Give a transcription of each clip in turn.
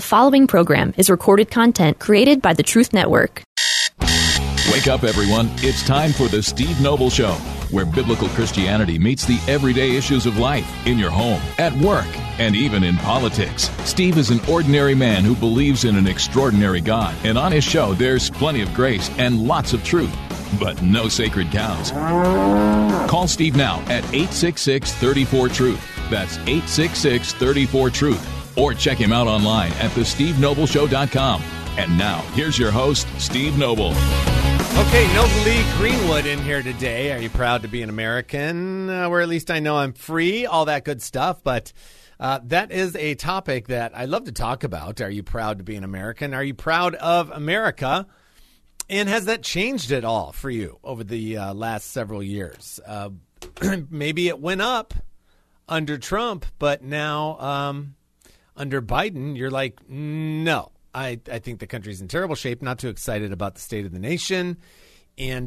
The following program is recorded content created by the Truth Network. Wake up, everyone. It's time for the Steve Noble Show, where biblical Christianity meets the everyday issues of life in your home, at work, and even in politics. Steve is an ordinary man who believes in an extraordinary God, and on his show, there's plenty of grace and lots of truth, but no sacred cows. Call Steve now at 866-34-TRUTH. That's 866-34-TRUTH. Or check him out online at thestevenobleshow.com. And now, here's your host, Steve Noble. Okay, Noble Lee Greenwood in here today. Are you proud to be an American? Or at least I know I'm free, all that good stuff. But that is a topic that I love to talk about. Are you proud to be an American? Are you proud of America? And has that changed at all for you over the last several years? Maybe it went up under Trump, but now under Biden, you're like, no. I think the country's in terrible shape, not too excited about the state of the nation. And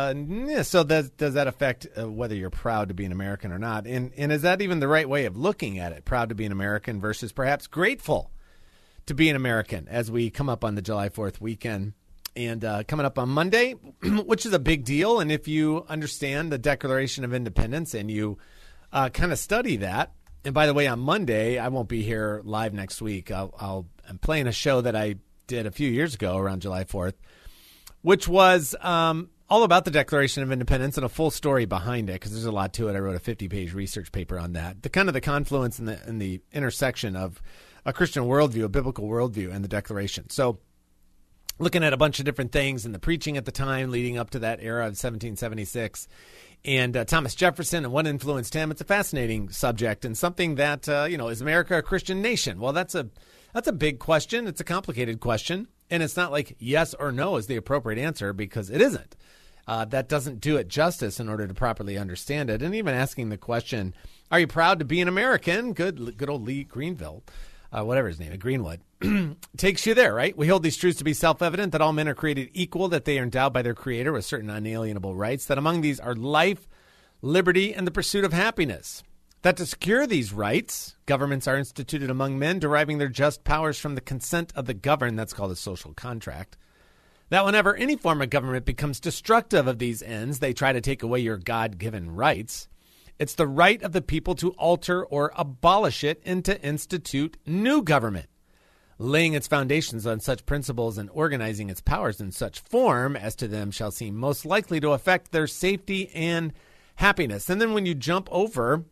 so does that affect whether you're proud to be an American or not? And is that even the right way of looking at it, proud to be an American versus perhaps grateful to be an American as we come up on the July 4th weekend and coming up on Monday, which is a big deal. And if you understand the Declaration of Independence and you kind of study that, and by the way, on Monday, I won't be here live next week. I'm playing a show that I did a few years ago around July 4th, which was all about the Declaration of Independence and a full story behind it, because there's a lot to it. I wrote a 50-page research paper on that. The kind of the confluence and the intersection of a Christian worldview, a biblical worldview, and the Declaration. So looking at a bunch of different things and the preaching at the time leading up to that era of 1776 and Thomas Jefferson and what influenced him. It's a fascinating subject and something that, is America a Christian nation? Well, that's a big question. It's a complicated question. And it's not like yes or no is the appropriate answer, because it isn't. That doesn't do it justice in order to properly understand it. And even asking the question, are you proud to be an American? Good old Lee Greenville, whatever his name, Greenwood, takes you there, right? We hold these truths to be self-evident, that all men are created equal, that they are endowed by their Creator with certain unalienable rights, that among these are life, liberty, and the pursuit of happiness. That to secure these rights, governments are instituted among men, deriving their just powers from the consent of the governed. That's called a social contract. That whenever any form of government becomes destructive of these ends, they try to take away your God-given rights. It's the right of the people to alter or abolish it and to institute new government, laying its foundations on such principles and organizing its powers in such form as to them shall seem most likely to affect their safety and happiness. And then when you jump over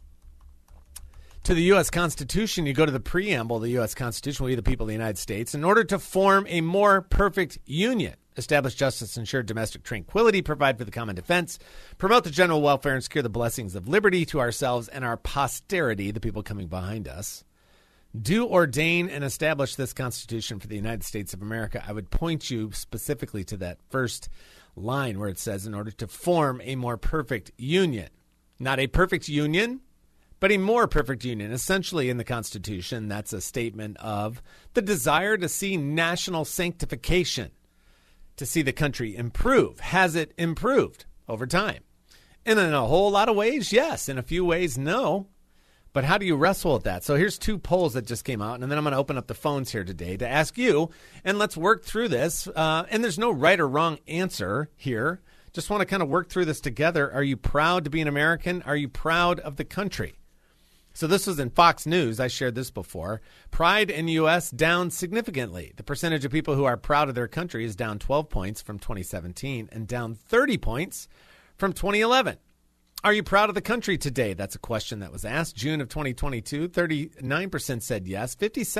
to the U.S. Constitution, you go to the preamble of the U.S. Constitution, we the people of the United States, in order to form a more perfect union, establish justice, ensure domestic tranquility, provide for the common defense, promote the general welfare, and secure the blessings of liberty to ourselves and our posterity, the people coming behind us. Do ordain and establish this Constitution for the United States of America. I would point you specifically to that first line where it says, in order to form a more perfect union. Not a perfect union, but a more perfect union. Essentially, in the Constitution, that's a statement of the desire to see national sanctification, to see the country improve. Has it improved over time? And in a whole lot of ways, yes. In a few ways, no. But how do you wrestle with that? So here's two polls that just came out, and then I'm going to open up the phones here today to ask you, and let's work through this. And there's no right or wrong answer here. Just want to kind of work through this together. Are you proud to be an American? Are you proud of the country? So this was in Fox News. I shared this before. Pride in U.S. down significantly. The percentage of people who are proud of their country is down 12 points from 2017 and down 30 points from 2011. Are you proud of the country today? That's a question that was asked. June of 2022, 39% said yes.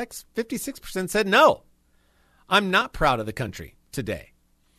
56% said no. I'm not proud of the country today.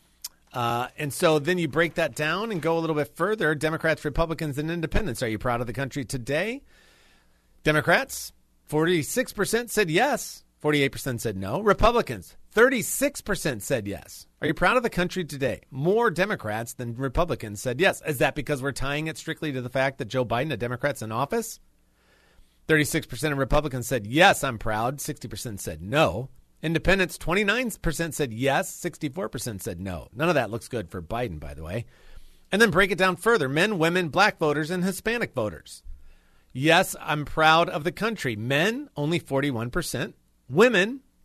And so then you break that down and go a little bit further. Democrats, Republicans, and independents. Are you proud of the country today? Democrats, 46% said yes. 48% said no. Republicans, 36% said yes. Are you proud of the country today? More Democrats than Republicans said yes. Is that because we're tying it strictly to the fact that Joe Biden, a Democrat's in office? 36% of Republicans said yes, I'm proud. 60% said no. Independents, 29% said yes. 64% said no. None of that looks good for Biden, by the way. And then break it down further. Men, women, black voters, and Hispanic voters. Yes, I'm proud of the country. Men, only 41%. Women,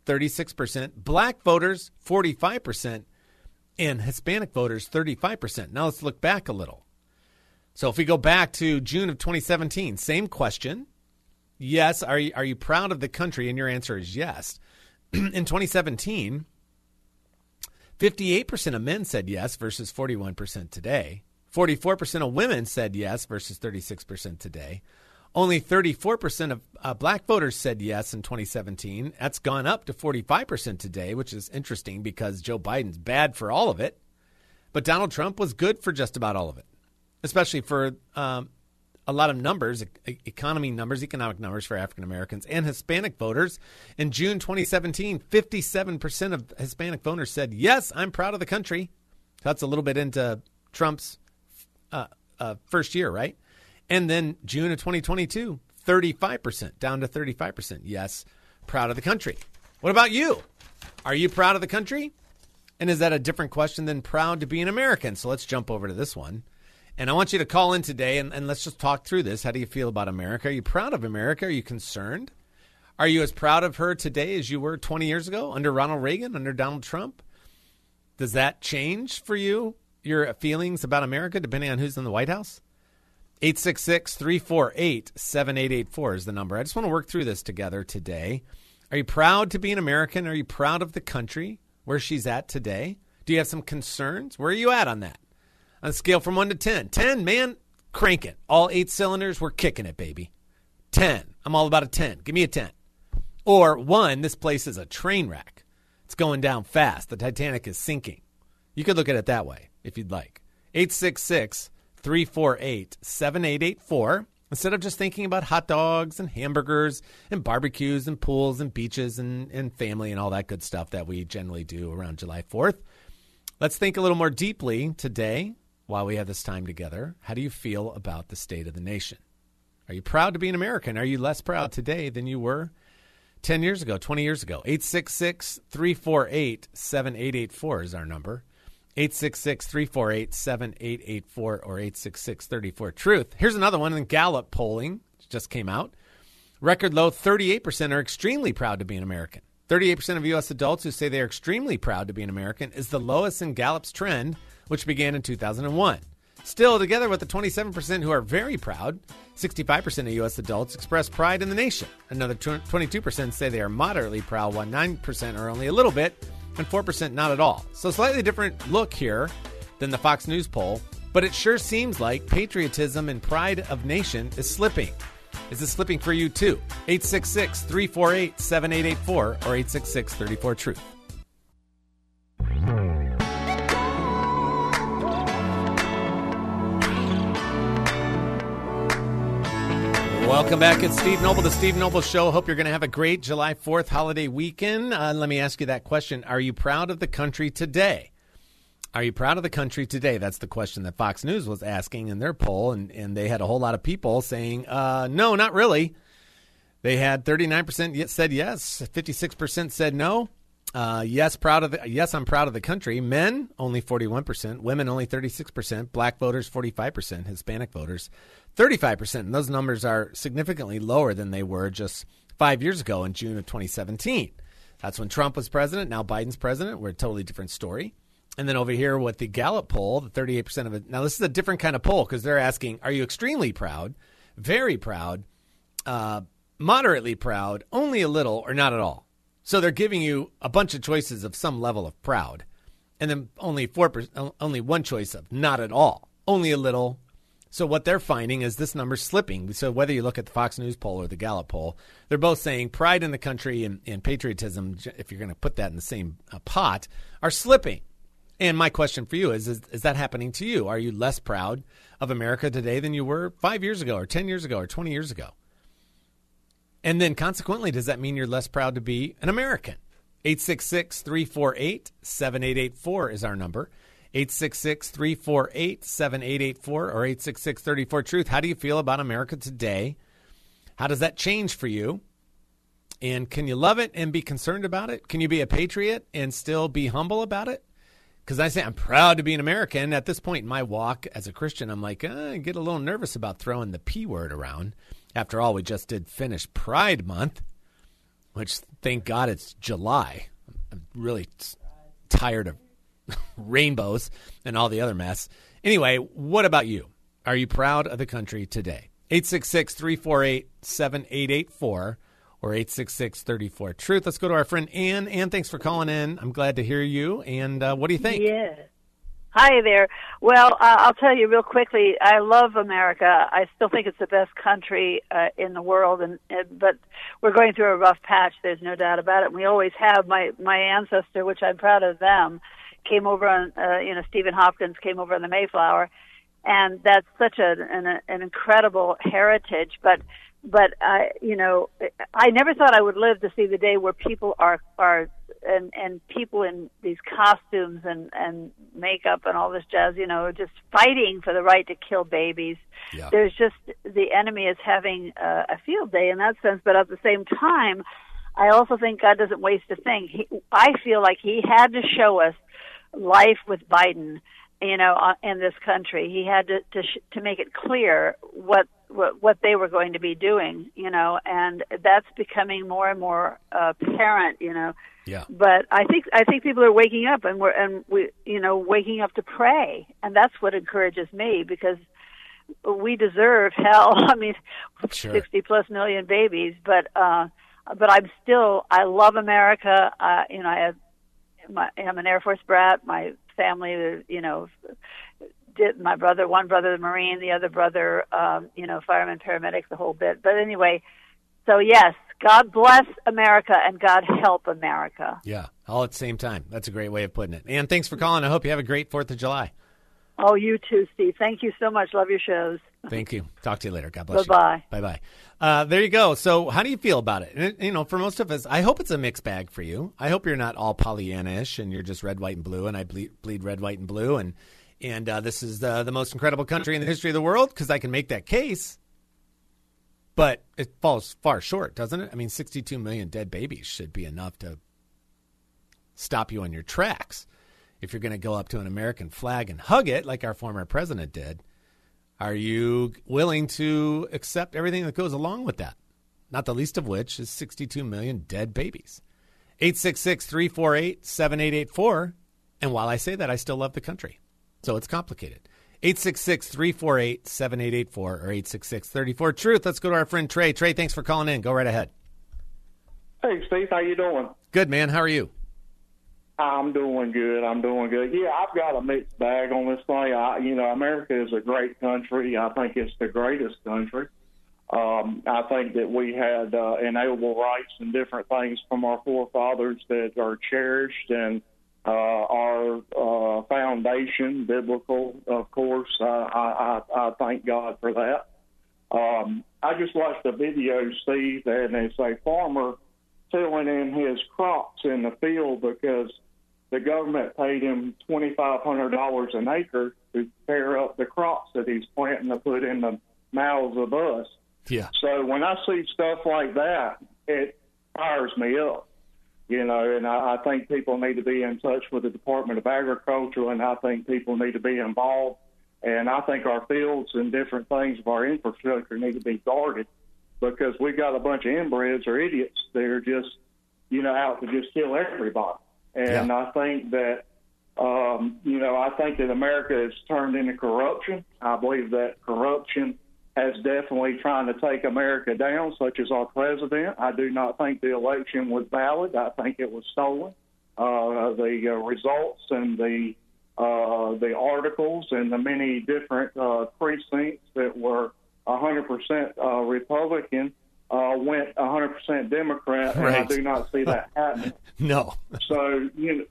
36%, black voters, 45%, and Hispanic voters, 35%. Now let's look back a little. So if we go back to June of 2017, same question. Yes, are you proud of the country? And your answer is yes. In 2017, 58% of men said yes versus 41% today. 44% of women said yes versus 36% today. Only 34% of black voters said yes in 2017. That's gone up to 45% today, which is interesting because Joe Biden's bad for all of it. But Donald Trump was good for just about all of it, especially for a lot of numbers, economic numbers for African Americans and Hispanic voters. In June 2017, 57% of Hispanic voters said, yes, I'm proud of the country. That's a little bit into Trump's first year, right? And then June of 2022, 35%, down to 35%. Yes, proud of the country. What about you? Are you proud of the country? And is that a different question than proud to be an American? So let's jump over to this one. And I want you to call in today, and let's just talk through this. How do you feel about America? Are you proud of America? Are you concerned? Are you as proud of her today as you were 20 years ago under Ronald Reagan, under Donald Trump? Does that change for you, your feelings about America, depending on who's in the White House? 866-348-7884 is the number. I just want to work through this together today. Are you proud to be an American? Are you proud of the country, where she's at today? Do you have some concerns? Where are you at on that? On a scale from 1 to 10. 10, man, crank it. All 8 cylinders, we're kicking it, baby. 10, I'm all about a 10. Give me a 10. Or 1, this place is a train wreck. It's going down fast. The Titanic is sinking. You could look at it that way if you'd like. 866-348-7884. Instead of just thinking about hot dogs and hamburgers and barbecues and pools and beaches and family and all that good stuff that we generally do around July 4th, let's think a little more deeply today while we have this time together. How do you feel about the state of the nation? Are you proud to be an American? Are you less proud today than you were 10 years ago, 20 years ago? 866-348-7884 is our number. 866-348-7884 or 866-34-TRUTH. Here's another one in Gallup polling. Just came out. Record low, 38% are extremely proud to be an American. 38% of U.S. adults who say they are extremely proud to be an American is the lowest in Gallup's trend, which began in 2001. Still, together with the 27% who are very proud, 65% of U.S. adults express pride in the nation. Another 22% say they are moderately proud, while 9% are only a little bit, and 4% not at all. So slightly different look here than the Fox News poll, but it sure seems like patriotism and pride of nation is slipping. Is it slipping for you too? 866-348-7884 or 866-34-TRUTH. Welcome back. It's Steve Noble, the Steve Noble Show. Hope you're going to have a great July 4th holiday weekend. Let me ask you that question. Are you proud of the country today? Are you proud of the country today? That's the question that Fox News was asking in their poll, and they had a whole lot of people saying, no, not really. They had 39% said yes, 56% said no. Yes, I'm proud of the country. Men, only 41%. Women, only 36%. Black voters, 45%. Hispanic voters, 35%. And those numbers are significantly lower than they were just 5 years ago in June of 2017. That's when Trump was president. Now Biden's president. We're a totally different story. And then over here with the Gallup poll, the 38% of it. Now, this is a different kind of poll because they're asking, are you extremely proud, very proud, moderately proud, only a little, or not at all? So they're giving you a bunch of choices of some level of proud, and then only one choice of not at all, only a little. So what they're finding is this number's slipping. So whether you look at the Fox News poll or the Gallup poll, they're both saying pride in the country and patriotism, if you're going to put that in the same pot, are slipping. And my question for you is that happening to you? Are you less proud of America today than you were 5 years ago or 10 years ago or 20 years ago? And then consequently, does that mean you're less proud to be an American? 866-348-7884 is our number. 866-348-7884 or 866-34-TRUTH. How do you feel about America today? How does that change for you? And can you love it and be concerned about it? Can you be a patriot and still be humble about it? Because I say I'm proud to be an American. At this point in my walk as a Christian, I'm like, I get a little nervous about throwing the P word around. After all, we just did finish Pride Month, which Thank God it's July. I'm really tired of rainbows and all the other mess. Anyway, what about you? Are you proud of the country today? 866-348-7884 or 866-34-TRUTH. Let's go to our friend Ann. Ann, thanks for calling in. I'm glad to hear you. And what do you think? Yeah. Hi there. Well, I'll tell you real quickly, I love America. I still think it's the best country in the world, but we're going through a rough patch. There's no doubt about it. We always have. My ancestor, which I'm proud of them, came over on, Stephen Hopkins came over on the Mayflower, and that's such an incredible heritage. But I never thought I would live to see the day where people are people in these costumes and makeup and all this jazz, just fighting for the right to kill babies. Yeah. There's just, the enemy is having a field day in that sense, but at the same time, I also think God doesn't waste a thing. I feel like he had to show us life with Biden, in this country. He had to make it clear what they were going to be doing, and that's becoming more and more apparent, Yeah. But I think people are waking up, and we waking up to pray, and that's what encourages me, because we deserve hell. I mean, Sure. 60+ million babies, but I love America. I'm an Air Force brat. My family, one brother, the Marine, the other brother, fireman, paramedic, the whole bit. But anyway, so yes, God bless America and God help America. Yeah, all at the same time. That's a great way of putting it. Ann, thanks for calling. I hope you have a great 4th of July. Oh, you too, Steve. Thank you so much. Love your shows. Thank you. Talk to you later. God bless Bye-bye. you. Bye-bye. There you go. So how do you feel about it? And, for most of us, I hope it's a mixed bag for you. I hope you're not all Pollyanna-ish and you're just red, white, and blue, and I bleed red, white, and blue, and this is the most incredible country in the history of the world, because I can make that case. But it falls far short, doesn't it? I mean, 62 million dead babies should be enough to stop you in your tracks. If you're going to go up to an American flag and hug it like our former president did, are you willing to accept everything that goes along with that? Not the least of which is 62 million dead babies. 866-348-7884. And while I say that, I still love the country. So it's complicated. 866-348-7884 or 866-34-TRUTH. Let's go to our friend Trey. Trey, thanks for calling in. Go right ahead. Hey, Steve, how you doing? Good, man. How are you? I'm doing good. Yeah, I've got a mixed bag on this thing. America is a great country. I think it's the greatest country. I think that we had inalienable rights and different things from our forefathers that are cherished, and our foundation, biblical, of course. I thank God for that. I just watched a video, Steve, and it's a farmer tilling in his crops in the field because the government paid him $2,500 an acre to tear up the crops that he's planting to put in the mouths of us. Yeah. So when I see stuff like that, it fires me up, and I think people need to be in touch with the Department of Agriculture, and I think people need to be involved, and I think our fields and different things of our infrastructure need to be guarded, because we've got a bunch of inbreds or idiots that are just, out to just kill everybody. And Yeah. I think that, I think that America has turned into corruption. I believe that corruption has definitely trying to take America down, such as our president. I do not think the election was valid. I think it was stolen. The results and the articles and the many different precincts that were 100% Republican went 100% Democrat, and I Right. do not see that happening. No. So,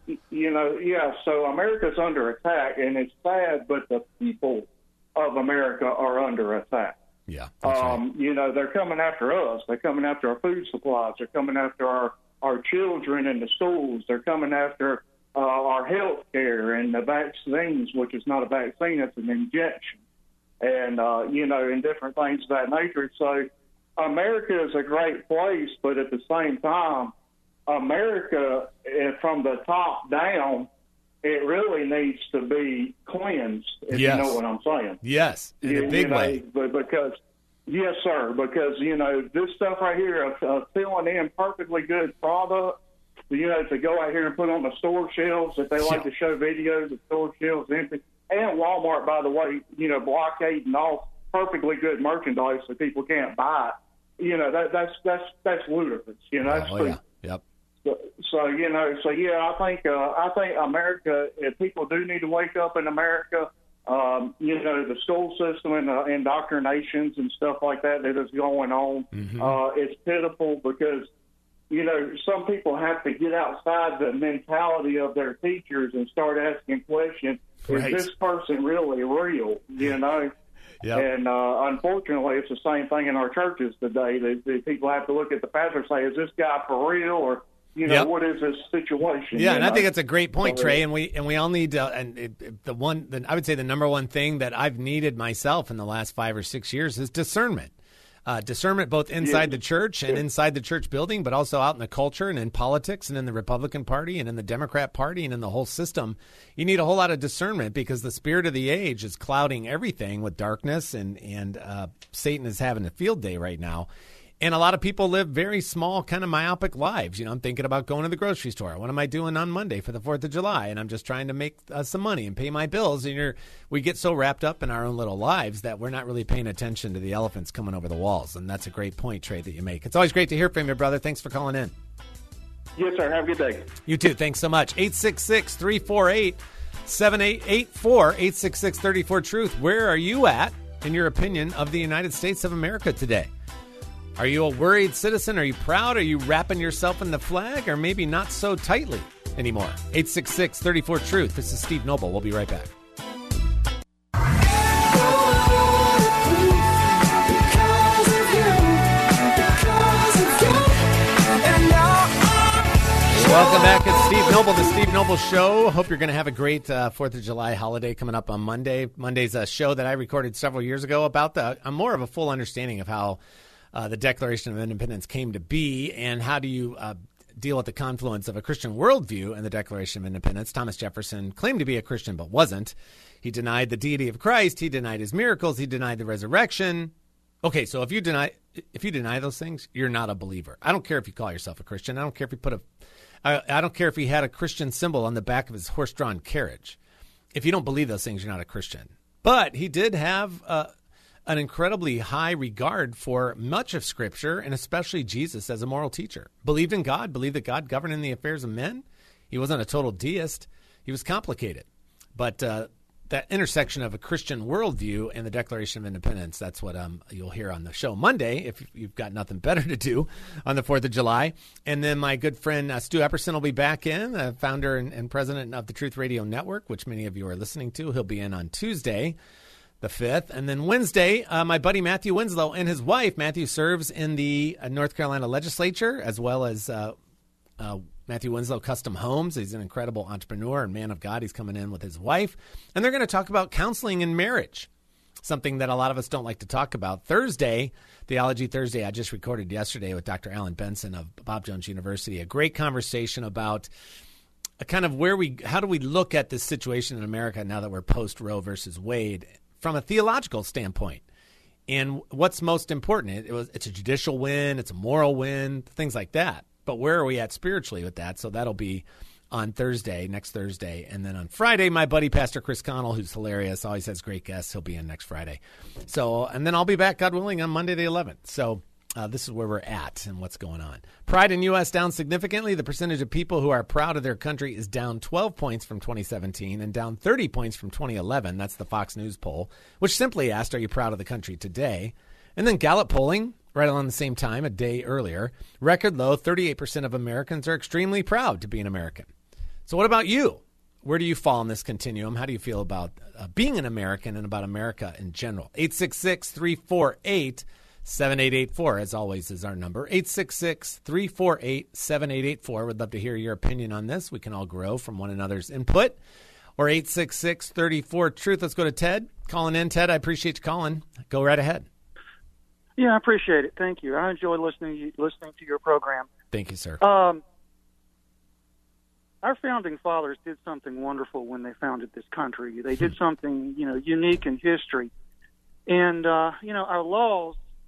so America's under attack, and it's sad, but the people of America are under attack. Yeah. That's right. They're coming after us. They're coming after our food supplies. They're coming after our children in the schools. They're coming after our health care and the vaccines, which is not a vaccine, it's an injection. And, and different things of that nature. So America is a great place, but at the same time, America, from the top down, it really needs to be cleansed, if Yes. you know what I'm saying. Yes, in a big way. But because Yes, sir, because, this stuff right here, filling in perfectly good product, to go out here and put on the store shelves that they like to show videos of store shelves empty. And Walmart, by the way, blockading off perfectly good merchandise so people can't buy it. That's ludicrous, Yeah. Yep. I think America, if people do need to wake up in America, the school system and indoctrinations and stuff like that is going on. It's pitiful because, some people have to get outside the mentality of their teachers and start asking questions. Right. Is this person really real? Yep. And unfortunately, it's the same thing in our churches today. The people have to look at the pastor and say, is this guy for real? Or, what is this situation? Yeah, and I think that's a great point, Trey. And we all need to. And I would say the number one thing that I've needed myself in the last 5 or 6 years is discernment. Discernment both inside the church and inside the church building, but also out in the culture and in politics and in the Republican Party and in the Democrat Party and in the whole system. You need a whole lot of discernment because the spirit of the age is clouding everything with darkness, and Satan is having a field day right now. And a lot of people live very small, kind of myopic lives. I'm thinking about going to the grocery store. What am I doing on Monday for the 4th of July? And I'm just trying to make some money and pay my bills. And we get so wrapped up in our own little lives that we're not really paying attention to the elephants coming over the walls. And that's a great point, Trey, that you make. It's always great to hear from you, brother. Thanks for calling in. Yes, sir. Have a good day. You too. Thanks so much. 866-348-7884, 866-34-TRUTH. Where are you at, in your opinion, of the United States of America today? Are you a worried citizen? Are you proud? Are you wrapping yourself in the flag, or maybe not so tightly anymore? 866-34-TRUTH. This is Steve Noble. We'll be right back. Welcome back. It's Steve Noble, the Steve Noble Show. Hope you're going to have a great 4th of July holiday coming up on Monday. Monday's a show that I recorded several years ago about more of a full understanding of how the Declaration of Independence came to be, and how do you deal with the confluence of a Christian worldview and the Declaration of Independence. Thomas Jefferson claimed to be a Christian but wasn't. He denied the deity of Christ. He denied his miracles. He denied the resurrection. Okay, so if you deny those things, you're not a believer. I don't care if you call yourself a Christian. I don't care if you I don't care if he had a Christian symbol on the back of his horse-drawn carriage. If you don't believe those things, you're not a Christian. But he did have an incredibly high regard for much of Scripture, and especially Jesus as a moral teacher. Believed in God, believed that God governed in the affairs of men. He wasn't a total deist. He was complicated. But that intersection of a Christian worldview and the Declaration of Independence, that's what you'll hear on the show Monday, if you've got nothing better to do on the 4th of July. And then my good friend Stu Epperson will be back in, founder and president of the Truth Radio Network, which many of you are listening to. He'll be in on Tuesday, the 5th. And then Wednesday, my buddy Matthew Winslow and his wife. Matthew serves in the North Carolina legislature, as well as Matthew Winslow Custom Homes. He's an incredible entrepreneur and man of God. He's coming in with his wife. And they're going to talk about counseling in marriage, something that a lot of us don't like to talk about. Thursday, Theology Thursday, I just recorded yesterday with Dr. Alan Benson of Bob Jones University, a great conversation about kind of how do we look at this situation in America now that we're post Roe versus Wade from a theological standpoint. And what's most important? It's a judicial win, it's a moral win, things like that. But where are we at spiritually with that? So that'll be on next Thursday. And then on Friday, my buddy Pastor Chris Connell, who's hilarious, always has great guests. He'll be in next Friday. So, and then I'll be back, God willing, on Monday the 11th. So this is where we're at and what's going on. Pride in U.S. down significantly. The percentage of people who are proud of their country is down 12 points from 2017 and down 30 points from 2011. That's the Fox News poll, which simply asked, are you proud of the country today? And then Gallup polling, right around the same time, a day earlier, record low, 38% of Americans are extremely proud to be an American. So what about you? Where do you fall in this continuum? How do you feel about being an American and about America in general? 866-348-7884, as always, is our number. 866-348-7884. We'd love to hear your opinion on this. We can all grow from one another's input. Or 866-34-TRUTH. Let's go to Ted. Calling in. Ted, I appreciate you calling. Go right ahead. Yeah, I appreciate it. Thank you. I enjoy listening to your program. Thank you, sir. Our founding fathers did something wonderful when they founded this country. They did something, unique in history. And, our laws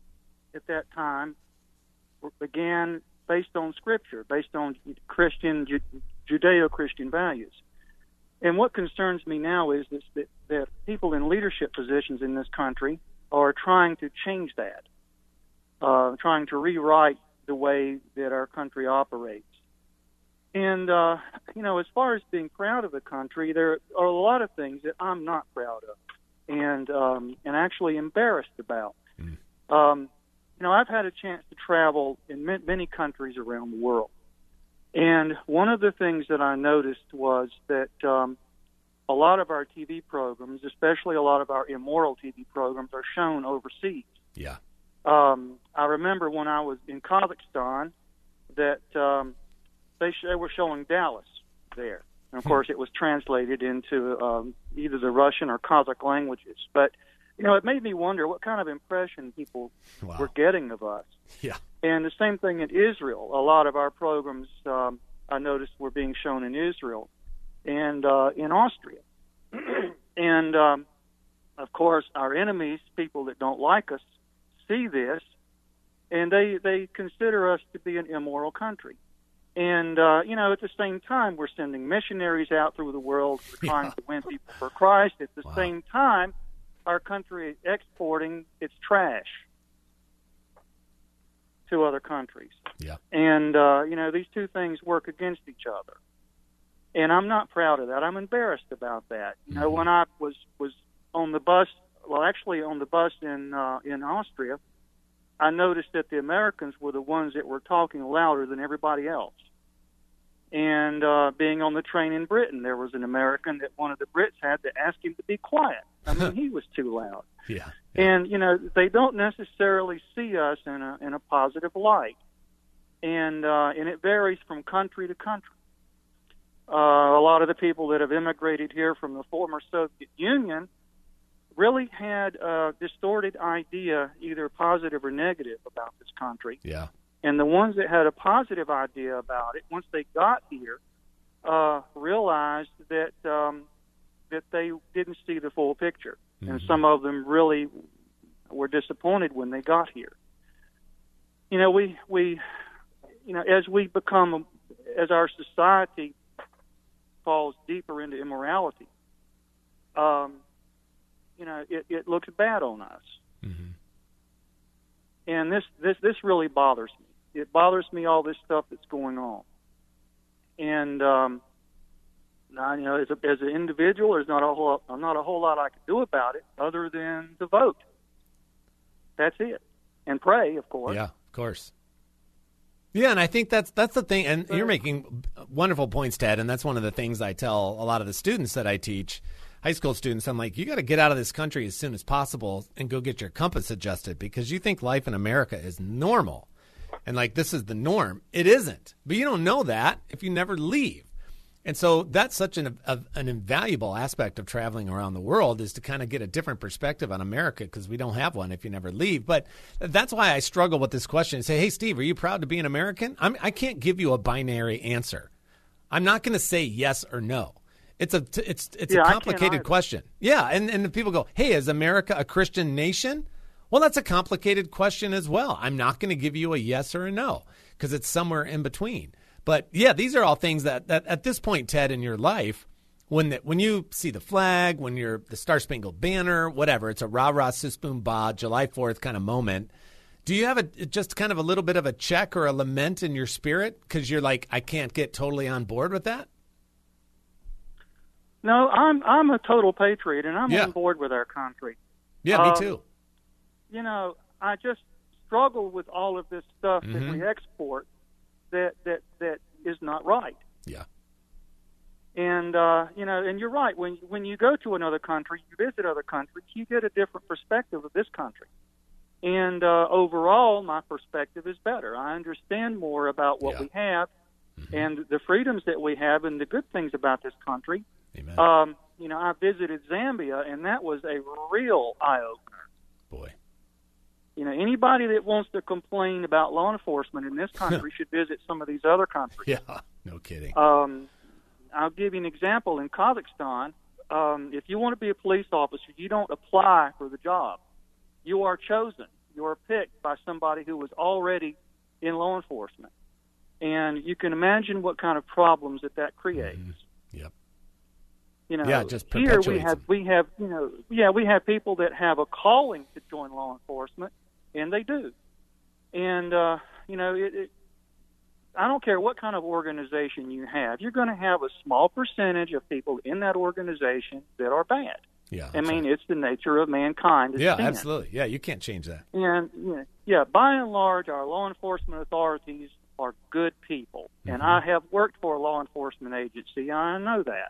at that time began based on Scripture, based on Christian, Judeo-Christian values. And what concerns me now is that people in leadership positions in this country are trying to change that, trying to rewrite the way that our country operates. And, as far as being proud of the country, there are a lot of things that I'm not proud of and actually embarrassed about. I've had a chance to travel in many countries around the world. And one of the things that I noticed was that a lot of our TV programs, especially a lot of our immoral TV programs, are shown overseas. Yeah. I remember when I was in Kazakhstan that they were showing Dallas there. And, of course, it was translated into either the Russian or Kazakh languages. But, it made me wonder what kind of impression people were getting of us. Yeah. And the same thing in Israel. A lot of our programs, I noticed, were being shown in Israel and in Austria. And, of course, our enemies, people that don't like us, see this, and they consider us to be an immoral country. And, at the same time, we're sending missionaries out through the world. We're trying to win people for Christ. At the same time, our country is exporting its trash to other countries. Yeah. And, these two things work against each other. And I'm not proud of that. I'm embarrassed about that. When I was on the bus, on the bus in Austria, I noticed that the Americans were the ones that were talking louder than everybody else. And being on the train in Britain, there was an American that one of the Brits had to ask him to be quiet. I mean, he was too loud. Yeah. And, they don't necessarily see us in a positive light. And it varies from country to country. A lot of the people that have immigrated here from the former Soviet Union really had a distorted idea, either positive or negative, about this country. Yeah. And the ones that had a positive idea about it, once they got here, realized that they didn't see the full picture. Mm-hmm. And some of them really were disappointed when they got here. As our society falls deeper into immorality, it looks bad on us. Mm-hmm. And this really bothers me. It bothers me, all this stuff that's going on. And as an individual, there's not a whole lot I can do about it other than to vote. That's it, and pray, of course. Yeah, of course. Yeah, and I think that's the thing. And you're making wonderful points, Ted. And that's one of the things I tell a lot of the students that I teach. High school students, I'm like, you got to get out of this country as soon as possible and go get your compass adjusted, because you think life in America is normal and like this is the norm. It isn't. But you don't know that if you never leave. And so that's such an invaluable aspect of traveling around the world, is to kind of get a different perspective on America, because we don't have one if you never leave. But that's why I struggle with this question and say, hey, Steve, are you proud to be an American? I can't give you a binary answer. I'm not going to say yes or no. It's a complicated question. Yeah, and people go, hey, is America a Christian nation? Well, that's a complicated question as well. I'm not going to give you a yes or a no, because it's somewhere in between. But, yeah, these are all things that at this point, Ted, in your life, when you see the flag, when you're the Star Spangled Banner, whatever, it's a rah-rah, sis-boom, bah, July 4th kind of moment. Do you have just kind of a little bit of a check or a lament in your spirit because you're like, I can't get totally on board with that? No, I'm a total patriot, and I'm on board with our country. Yeah, me too. I just struggle with all of this stuff that we export that is not right. Yeah. And and you're right. When you go to another country, you visit other countries, you get a different perspective of this country. And overall, my perspective is better. I understand more about what we have and the freedoms that we have and the good things about this country. Amen. I visited Zambia, and that was a real eye-opener. Boy. Anybody that wants to complain about law enforcement in this country should visit some of these other countries. Yeah, no kidding. I'll give you an example. In Kazakhstan, if you want to be a police officer, you don't apply for the job. You are chosen you're picked by somebody who was already in law enforcement. And you can imagine what kind of problems that creates. Yep. You know, yeah, just here we have people that have a calling to join law enforcement, and they do. And you know, I don't care what kind of organization you have, you're going to have a small percentage of people in that organization that are bad. Yeah, I mean, it's the nature of mankind. Yeah, absolutely. Yeah, you can't change that. And by and large, our law enforcement authorities are good people, and I have worked for a law enforcement agency. I know that.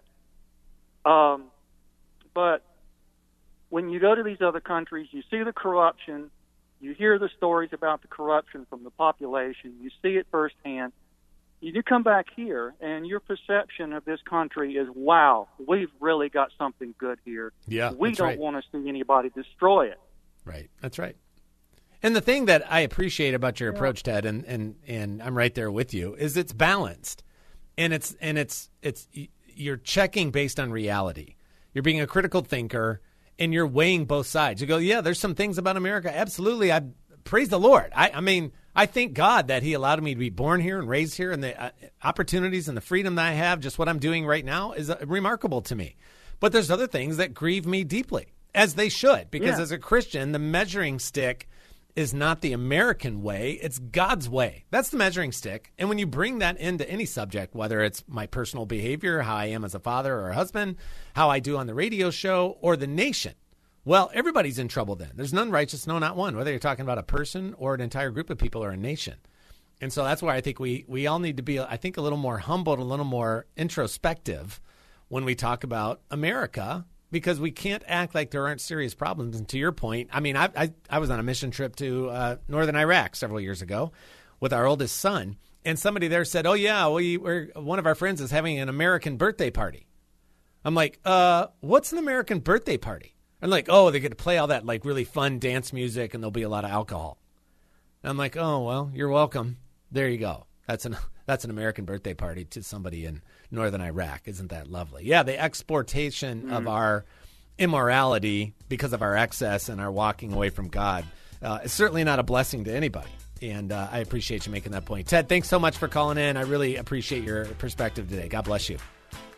But when you go to these other countries, you see the corruption, you hear the stories about the corruption from the population, you see it firsthand. You come back here, and your perception of this country is, wow, we've really got something good here. Yeah, we don't want to see anybody destroy it. Right, that's right. And the thing that I appreciate about your approach, Ted, and I'm right there with you, is it's balanced, and it's you're checking based on reality. You're being a critical thinker, and you're weighing both sides. You go, yeah, there's some things about America. Absolutely, I praise the Lord. I mean, I thank God that He allowed me to be born here and raised here, and the opportunities and the freedom that I have. Just what I'm doing right now is remarkable to me. But there's other things that grieve me deeply, as they should, because as a Christian, the measuring stick is not the American way, it's God's way. That's the measuring stick. And when you bring that into any subject, whether it's my personal behavior, how I am as a father or a husband, how I do on the radio show, or the nation, well, everybody's in trouble then. There's none righteous, no, not one, whether you're talking about a person or an entire group of people or a nation. And so that's why I think we all need to be, I think, a little more humble, a little more introspective when we talk about America, because we can't act like there aren't serious problems. And to your point, I mean, I was on a mission trip to northern Iraq several years ago with our oldest son, and somebody there said, oh, yeah, one of our friends is having an American birthday party. I'm like, what's an American birthday party? And like, oh, they get to play all that like really fun dance music, and there'll be a lot of alcohol. And I'm like, oh, well, you're welcome. There you go. That's an American birthday party to somebody in northern Iraq. Isn't that lovely? Yeah, the exportation of our immorality because of our excess and our walking away from God is certainly not a blessing to anybody. And I appreciate you making that point. Ted, thanks so much for calling in. I really appreciate your perspective today. God bless you.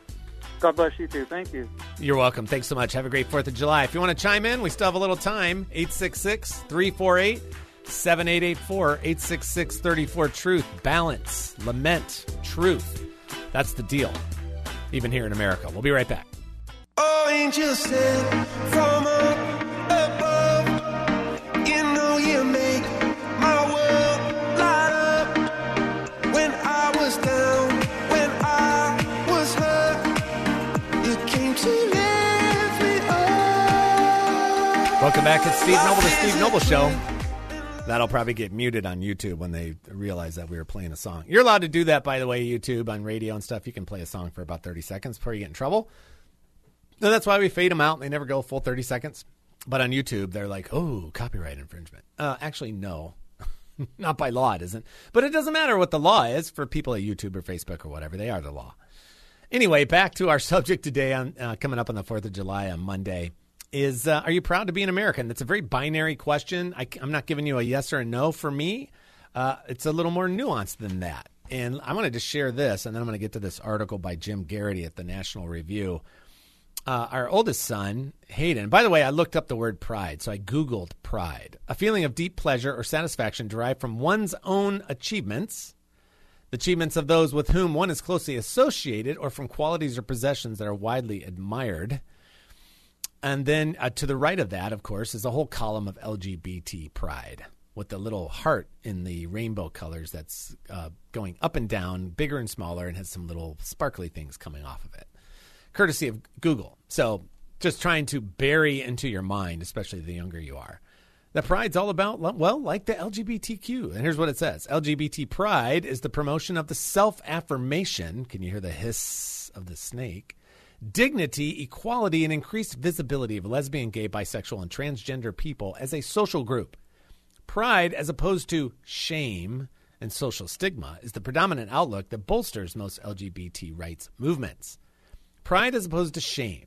God bless you, too. Thank you. You're welcome. Thanks so much. Have a great 4th of July. If you want to chime in, we still have a little time. 866-348-7884, 866-34-TRUTH. Balance, lament, truth. That's the deal, even here in America. We'll be right back. Oh, angels sent from above, you know you make my world light up. When I was down, when I was hurt, you came to lift me up. Welcome back. It's Steve Noble, the Steve Noble Show. That'll probably get muted on YouTube when they realize that we were playing a song. You're allowed to do that, by the way, YouTube, on radio and stuff. You can play a song for about 30 seconds before you get in trouble. And that's why we fade them out. They never go full 30 seconds. But on YouTube, they're like, oh, copyright infringement. Actually, no. Not by law, it isn't. But it doesn't matter what the law is for people at YouTube or Facebook or whatever. They are the law. Anyway, back to our subject today, on coming up on the 4th of July on Monday. Is are you proud to be an American? That's a very binary question. I'm not giving you a yes or a no. For me, it's a little more nuanced than that. And I want to just share this, and then I'm going to get to this article by Jim Garrity at the National Review. Our oldest son, Hayden, by the way, I looked up the word pride, so I Googled pride. A feeling of deep pleasure or satisfaction derived from one's own achievements, the achievements of those with whom one is closely associated, or from qualities or possessions that are widely admired. And then to the right of that, of course, is a whole column of LGBT pride with the little heart in the rainbow colors that's going up and down, bigger and smaller, and has some little sparkly things coming off of it, courtesy of Google. So just trying to bury into your mind, especially the younger you are, that pride's all about, well, like the LGBTQ. And here's what it says. LGBT pride is the promotion of the self-affirmation. Can you hear the hiss of the snake? Dignity, equality, and increased visibility of lesbian, gay, bisexual, and transgender people as a social group. Pride, as opposed to shame and social stigma, is the predominant outlook that bolsters most LGBT rights movements. Pride as opposed to shame.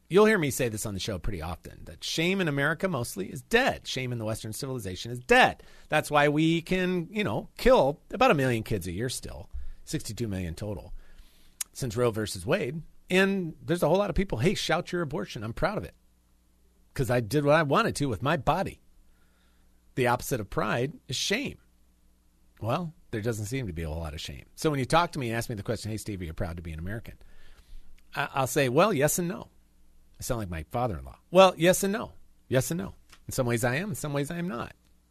you'll hear me say this on the show pretty often, that shame in America mostly is dead. Shame in the Western civilization is dead. That's why we can, kill about 1 million kids a year still, 62 million total since Roe versus Wade. And there's a whole lot of people, hey, shout your abortion. I'm proud of it because I did what I wanted to with my body. The opposite of pride is shame. Well, there doesn't seem to be a whole lot of shame. So when you talk to me and ask me the question, hey, Steve, are you proud to be an American? I'll say, well, yes and no. I sound like my father-in-law. Well, yes and no. Yes and no. In some ways I am. In some ways I am not.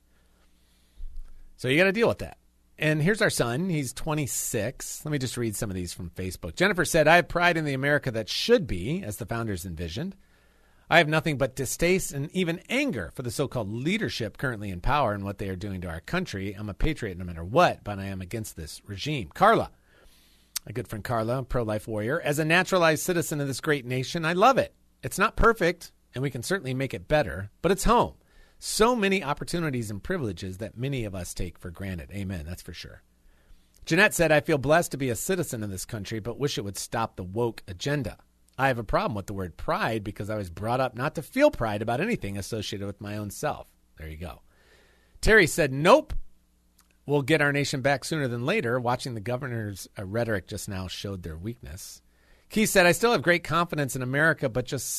So you got to deal with that. And here's our son. He's 26. Let me just read some of these from Facebook. Jennifer said, I have pride in the America that should be, as the founders envisioned. I have nothing but distaste and even anger for the so-called leadership currently in power and what they are doing to our country. I'm a patriot no matter what, but I am against this regime. Carla, a good friend Carla, a pro-life warrior. As a naturalized citizen of this great nation, I love it. It's not perfect, and we can certainly make it better, but it's home. So many opportunities and privileges that many of us take for granted. Amen, that's for sure. Jeanette said, I feel blessed to be a citizen of this country, but wish it would stop the woke agenda. I have a problem with the word pride because I was brought up not to feel pride about anything associated with my own self. There you go. Terry said, nope. We'll get our nation back sooner than later. Watching the governor's rhetoric just now showed their weakness. Keith said, I still have great confidence in America, but just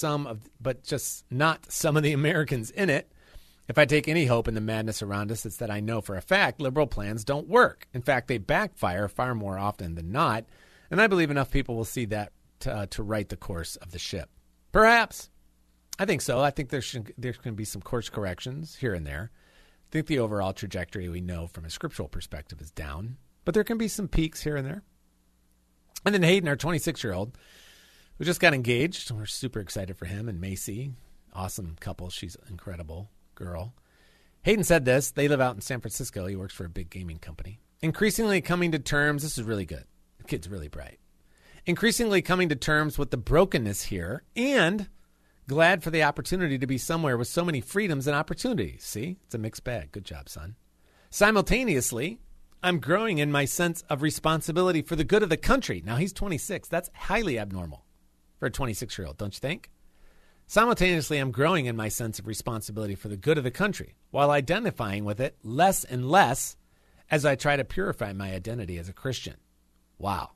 not some of the Americans in it. If I take any hope in the madness around us, it's that I know for a fact liberal plans don't work. In fact, they backfire far more often than not. And I believe enough people will see that to right the course of the ship. Perhaps. I think so. I think there's going to be some course corrections here and there. I think the overall trajectory we know from a scriptural perspective is down. But there can be some peaks here and there. And then Hayden, our 26-year-old, who just got engaged. We're super excited for him and Macy. Awesome couple. She's an incredible girl. Hayden said this. They live out in San Francisco. He works for a big gaming company. Increasingly coming to terms. This is really good. The kid's really bright. Increasingly coming to terms with the brokenness here and glad for the opportunity to be somewhere with so many freedoms and opportunities. See, it's a mixed bag. Good job, son. Simultaneously, I'm growing in my sense of responsibility for the good of the country. Now, he's 26. That's highly abnormal for a 26-year-old, don't you think? Simultaneously, I'm growing in my sense of responsibility for the good of the country while identifying with it less and less as I try to purify my identity as a Christian. Wow.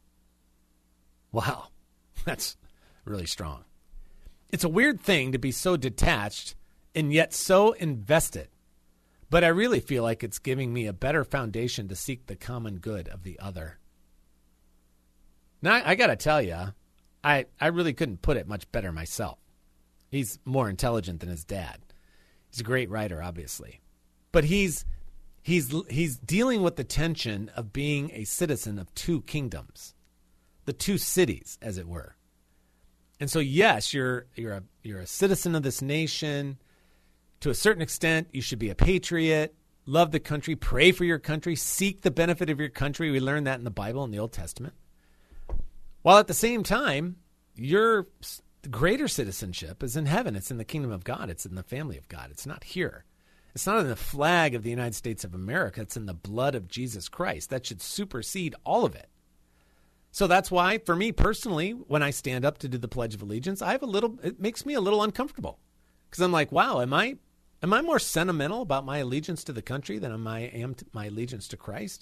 Wow. That's really strong. It's a weird thing to be so detached and yet so invested. But I really feel like it's giving me a better foundation to seek the common good of the other. Now, I got to tell you, I really couldn't put it much better myself. He's more intelligent than his dad. He's a great writer, obviously. But he's dealing with the tension of being a citizen of two kingdoms, the two cities, as it were. And so, yes, you're a citizen of this nation. To a certain extent, you should be a patriot, love the country, pray for your country, seek the benefit of your country. We learn that in the Bible in the Old Testament. While at the same time, your greater citizenship is in heaven. It's in the kingdom of God. It's in the family of God. It's not here. It's not in the flag of the United States of America. It's in the blood of Jesus Christ. That should supersede all of it. So that's why, for me personally, when I stand up to do the Pledge of Allegiance, it makes me a little uncomfortable. Because I'm like, wow, am I more sentimental about my allegiance to the country than I am to my allegiance to Christ?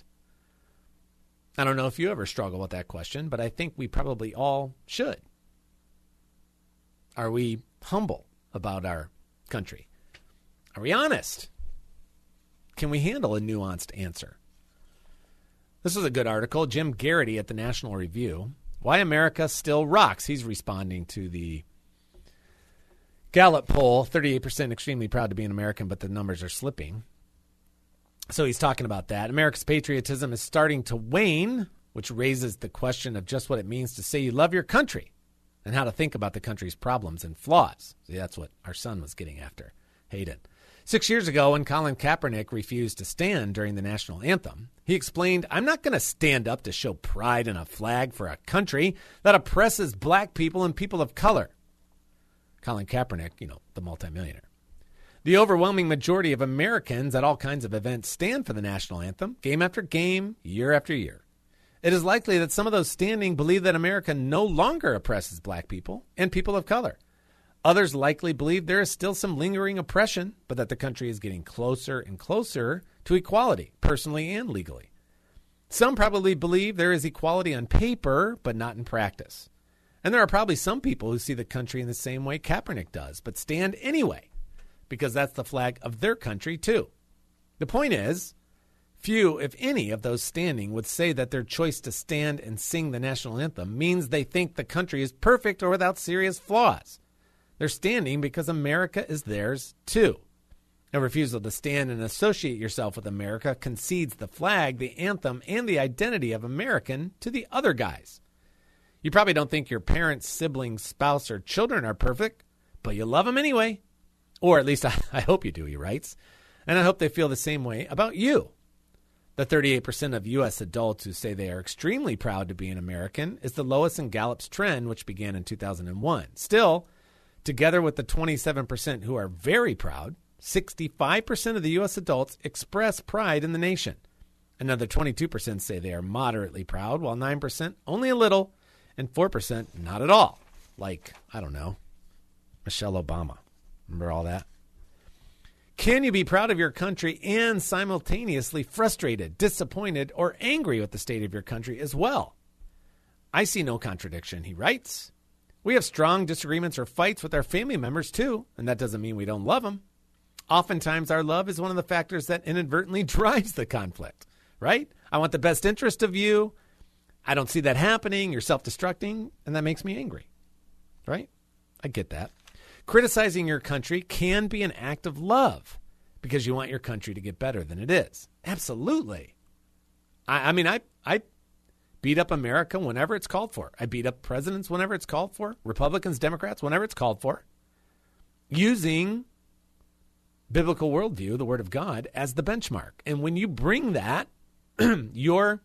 I don't know if you ever struggle with that question, but I think we probably all should. Are we humble about our country? Are we honest? Can we handle a nuanced answer? This is a good article. Jim Garrity at the National Review. Why America Still Rocks. He's responding to the Gallup poll. 38% extremely proud to be an American, but the numbers are slipping. So he's talking about that. America's patriotism is starting to wane, which raises the question of just what it means to say you love your country and how to think about the country's problems and flaws. See, that's what our son was getting after, Hayden. 6 years ago, when Colin Kaepernick refused to stand during the national anthem, he explained, I'm not going to stand up to show pride in a flag for a country that oppresses black people and people of color. Colin Kaepernick, the multimillionaire. The overwhelming majority of Americans at all kinds of events stand for the national anthem, game after game, year after year. It is likely that some of those standing believe that America no longer oppresses black people and people of color. Others likely believe there is still some lingering oppression, but that the country is getting closer and closer to equality, personally and legally. Some probably believe there is equality on paper, but not in practice. And there are probably some people who see the country in the same way Kaepernick does, but stand anyway, because that's the flag of their country too. The point is, few, if any, of those standing would say that their choice to stand and sing the national anthem means they think the country is perfect or without serious flaws. They're standing because America is theirs too. A refusal to stand and associate yourself with America concedes the flag, the anthem, and the identity of American to the other guys. You probably don't think your parents, siblings, spouse, or children are perfect, but you love them anyway. Or at least I hope you do, he writes. And I hope they feel the same way about you. The 38% of U.S. adults who say they are extremely proud to be an American is the lowest in Gallup's trend, which began in 2001. Still, together with the 27% who are very proud, 65% of the U.S. adults express pride in the nation. Another 22% say they are moderately proud, while 9% only a little, and 4% not at all. Like, I don't know, Michelle Obama. Remember all that? Can you be proud of your country and simultaneously frustrated, disappointed, or angry with the state of your country as well? I see no contradiction, he writes. We have strong disagreements or fights with our family members too, and that doesn't mean we don't love them. Oftentimes our love is one of the factors that inadvertently drives the conflict, right? I want the best interest of you. I don't see that happening. You're self-destructing, and that makes me angry, right? I get that. Criticizing your country can be an act of love because you want your country to get better than it is. Absolutely. I mean, I beat up America whenever it's called for. I beat up presidents whenever it's called for. Republicans, Democrats, whenever it's called for. Using biblical worldview, the Word of God, as the benchmark. And when you bring that, your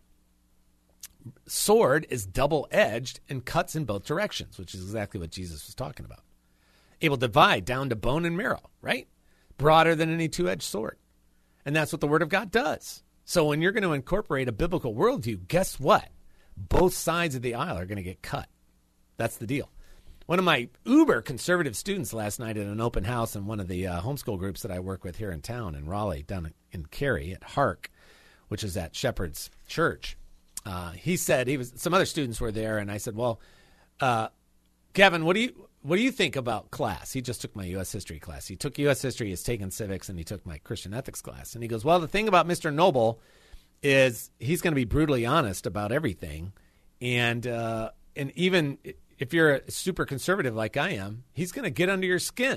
sword is double-edged and cuts in both directions, which is exactly what Jesus was talking about. Able to divide down to bone and marrow, right? Broader than any two-edged sword. And that's what the Word of God does. So when you're going to incorporate a biblical worldview, guess what? Both sides of the aisle are going to get cut. That's the deal. One of my uber conservative students last night at an open house in one of the homeschool groups that I work with here in town in Raleigh, down in Cary at Hark, which is at Shepherd's Church. He said some other students were there, and I said, well, Kevin, what do you think about class? He just took my U.S. history class. He took U.S. history, he's taken civics, and he took my Christian ethics class. And he goes, well, the thing about Mr. Noble is he's going to be brutally honest about everything. And even if you're a super conservative like I am, he's going to get under your skin.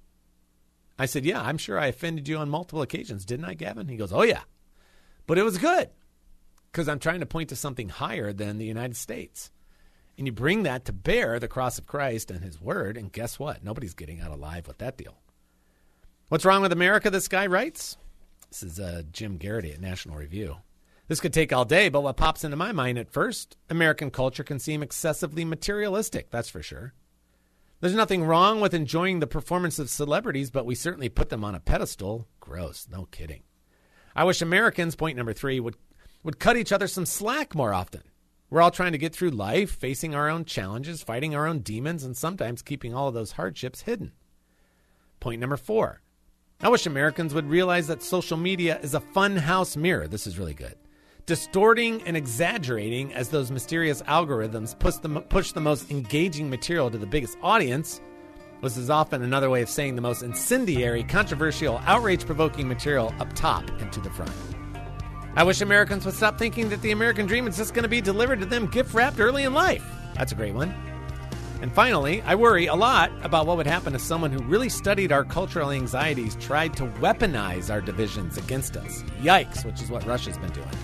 I said, yeah, I'm sure I offended you on multiple occasions. Didn't I, Gavin? He goes, oh, yeah. But it was good because I'm trying to point to something higher than the United States. And you bring that to bear, the cross of Christ and his word, and guess what? Nobody's getting out alive with that deal. What's wrong with America, this guy writes? This is Jim Garrity at National Review. This could take all day, but what pops into my mind at first, American culture can seem excessively materialistic, that's for sure. There's nothing wrong with enjoying the performance of celebrities, but we certainly put them on a pedestal. Gross, no kidding. I wish Americans, point number 3, would cut each other some slack more often. We're all trying to get through life, facing our own challenges, fighting our own demons, and sometimes keeping all of those hardships hidden. Point number 4. I wish Americans would realize that social media is a fun house mirror. This is really good. Distorting and exaggerating as those mysterious algorithms push the most engaging material to the biggest audience, which is often another way of saying the most incendiary, controversial, outrage-provoking material up top and to the front. I wish Americans would stop thinking that the American dream is just going to be delivered to them gift-wrapped early in life. That's a great one. And finally, I worry a lot about what would happen if someone who really studied our cultural anxieties tried to weaponize our divisions against us. Yikes, which is what Russia's been doing.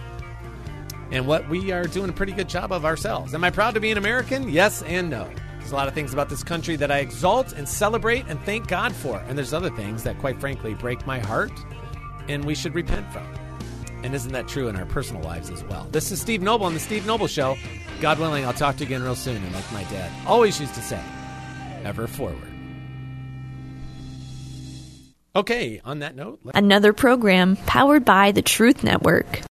And what we are doing a pretty good job of ourselves. Am I proud to be an American? Yes and no. There's a lot of things about this country that I exalt and celebrate and thank God for. And there's other things that, quite frankly, break my heart and we should repent from. And isn't that true in our personal lives as well? This is Steve Noble on The Steve Noble Show. God willing, I'll talk to you again real soon. And like my dad always used to say, ever forward. Okay, on that note. Another program powered by the Truth Network.